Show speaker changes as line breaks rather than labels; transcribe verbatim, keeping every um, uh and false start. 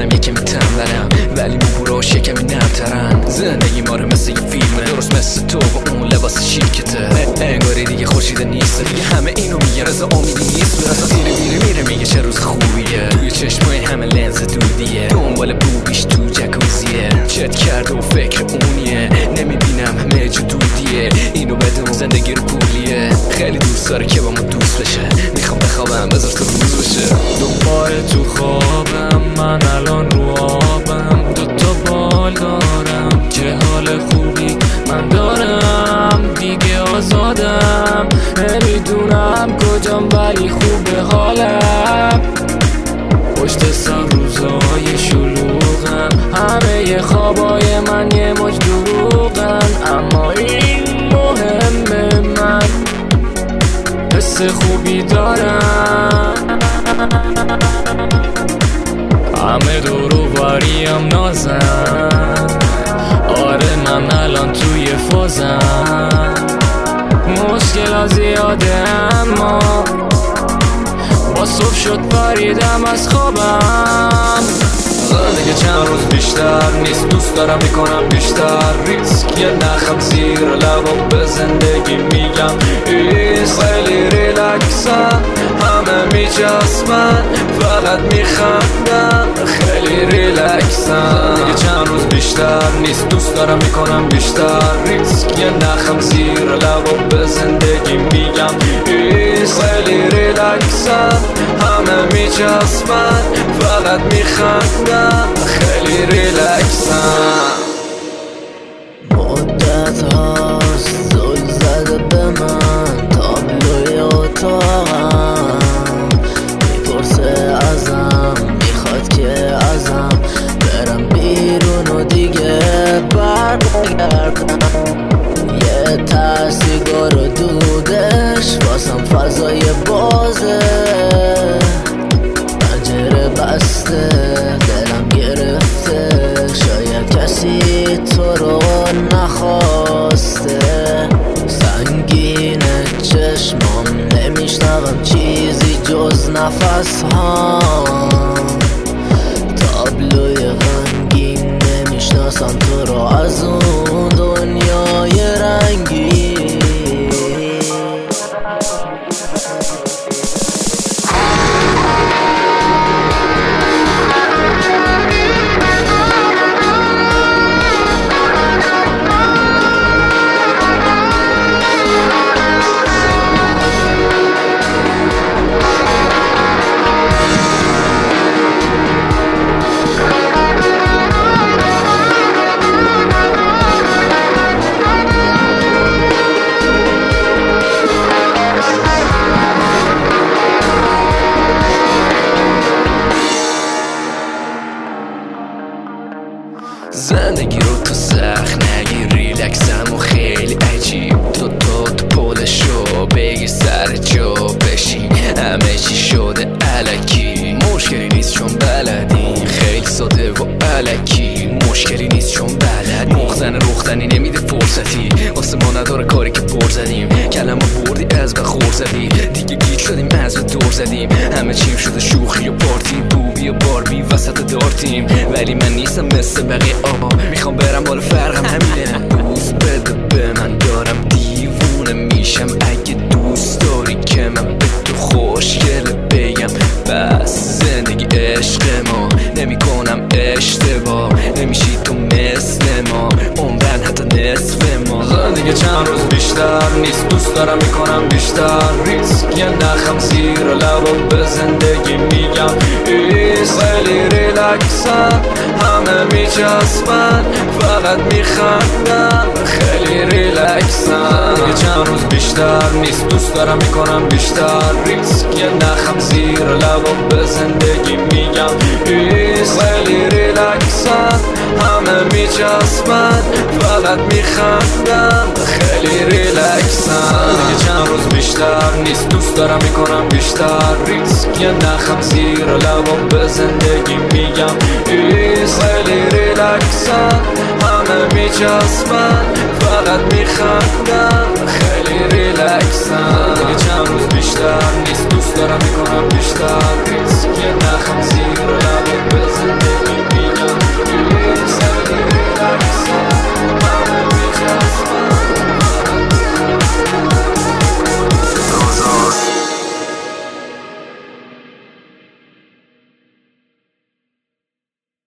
منم یکمی تنبلم ولی موبورا شکمی نرترن. زندگی ما رو مثل یه فیلمه، درست مثل تو و اون لباس شیکته. انگاری دیگه خورشید نیست، دیگه همه اینو میگن، رضا امیدی نیست. رضا میره میره میره میگه چه روز خوبیه، توی چشمای همه لنز دودیه، دنبال بوبیش تو جکوزیه، چت کرده و فکر اونیه، نمیبینم همه جو دودیه، اینو بدون زندگی رو پولیه. خیلی دوست داره که با ما دوست بشه، میخوام بخوابم بذار تو روز بشه.
دوباره تو خوابم، من الان رو آبم، دوتا بال دارم، چه حال خوبی من دارم، دیگه آزادم، نمیدونم کجام ولی خوبه حالم. پشت سر روزای شلوغم، همه خوابای من یه مج دروغن، اما این مهمه، من حس خوبی دارم. همه دورو بریم نازن، آره من الان توی فازم، مشکل زیاده اما با صبح شد پریدم از خوابم.
دیگه چند روز بیشتر نیست، دوست دارم میکنم بیشتر ریسک، یه نخم زیر لبم به زندگی میگم ایست. خیلی ریلکسم، همه میچسبن، فقط میخندم، خیلی ریلکسم. دیگه چند روز بیشتر نیست، دوست دارم میکنم بیشتر ریسک، یه نخم زیر لبم به زندگی میگم ایست. خیلی ریلکسم، همه میچسبن، فقط میخندم، خیلی ریلکسم.
مدت هاست زل زده به من تابلوی اتاقم، میپرسه ازم، میخواد که ازم برم بیرون و دیگه برنگردم. یه تر سیگار و دودش واسم فضای بازه، پنجره بسته دلم گرفته، شاید کسی تو رو نخواسته. سنگینه چشمام، نمیشنوم چیزی جز نفس ها، تابلوی غمگین، نمیشناسم تو رو از اون دنیای رنگی.
زندگی رو تو سخت نگیر، ریلکسم و خیلی عجیب، تو تو تو پولشو بگیر سر جا بشین، همه چی شده الکی، مشکلی نیست چون بلدی، خیلی ساده و الکی، مشکلی نیست چون بلدی، مخزن رختنی نمیده فرصتی، واسه ما نداره کاری که پر زدیم، کلمه بردی از بخور زدی، دیگه گیج شدیم از به دور زدیم، همه چیم شده شوخی و پارتی، بوبی و باربی وسط دارتیم، ولی من نیستم مثل بقیه آبا، میخوام برم بالا، فرقم همینه. دوست بده به من، دارم دیوونه میشم اگه دوست داری که من به تو خوشگله بگم بس. زندگی عشق ما، نمی کنم اشتباه، نمیشی تو مثل ما، عمرن حتی نصف ما.
دیگه چند روز بیشتر نیست، دوست دارم میکنم بیشتر ریسک، یه نخم زیر لبم به زندگی میگم ایست. خیلی ریلکسم، همه میچسبن، فقط میخندم، خیلی ریلکسم. دیگه چند روز بیشتر نیست، دوست دارم میکنم بیشتر ریسک، یه نخم زیر لبم به زندگی میگم ایست. خیلی ریلکسم، همه میچسبن، فقط میخندم، خیلی ریلکسم. دیگه چند روز بیشتر نیست، دوست دارم میکنم بیشتر ریسک، یه نخم زیر لبم به زندگی میگم ایست. خیلی ریلکسم، همه میچسبن، فقط میخندم، خیلی ریلکسم. دیگه چند روز بیشتر نیست، دوست دارم میکنم بیشتر ریسک، یه نخم زیر لبم به زندگی